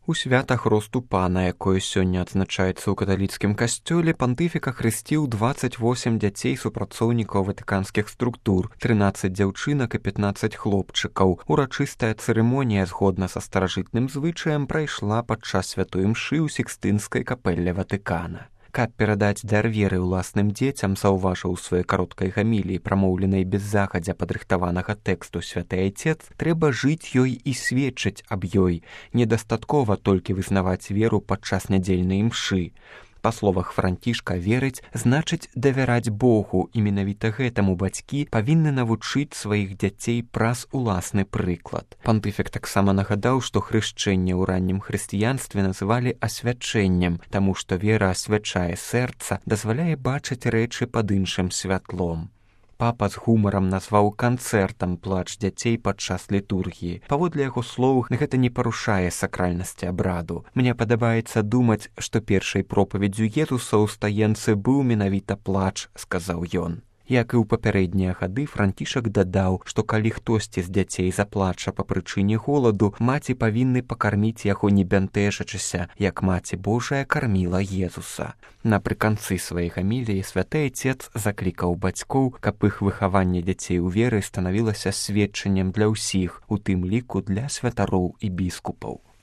У святах росту пана, якое сёння адзначаецца ў каталіцкім касцёле, пантыфік ахрысціў 28 дзяцей супрацоўнікаў ватыканскіх структур, 13 дзяўчынак і 15 хлопчыкаў. Урачыстая цырымонія, згодна са старажытным звычаем, прайшла падчас святой імшы ў Сікстынскай капэлле Ватыкана. Каб перадаць дар веры ўласным дзецям, заўважыў у сваёй кароткай гаміліі, прамоўленай без захадзя падрыхтаванага тэксту святы айцец, трэба жыць ёй і сведчыць аб ёй. Недастаткова толькі вызнаваць веру падчас нядзельнай імшы. Па словах Францішка, верыць значыць давяраць Богу, і менавіта гэтаму бацькі павінны навучыць сваіх дзяцей праз уласны прыклад. Пантыфік таксама нагадаў, што хрышчэнне ў раннім хрысціянстве называлі асвячэннем, таму што вера асвячае сэрца, дазваляе бачыць рэчы пад іншым святлом. Папа з гумарам назваў канцэртам плач дзяцей падчас літургіі. Паводле яго слоў, гэта не парушае сакральнасці абраду. Мне падабаецца думаць, што першай пропаведзю Езуса ў стаенцы быў менавіта плач, сказаў ён. Як і ў папярэднія гады, Францішак дадаў, што калі хтосьці з дзяцей заплача па прычыне голаду, маці павінны пакарміць яго не бянтэжачыся, як Маці Божая карміла Езуса. Напрыканцы сваёй гаміліі святы айцец заклікаў бацькоў, каб іх выхаванне дзяцей у веры станавілася сведчаннем для ўсіх, у тым ліку для святароў і біскупаў.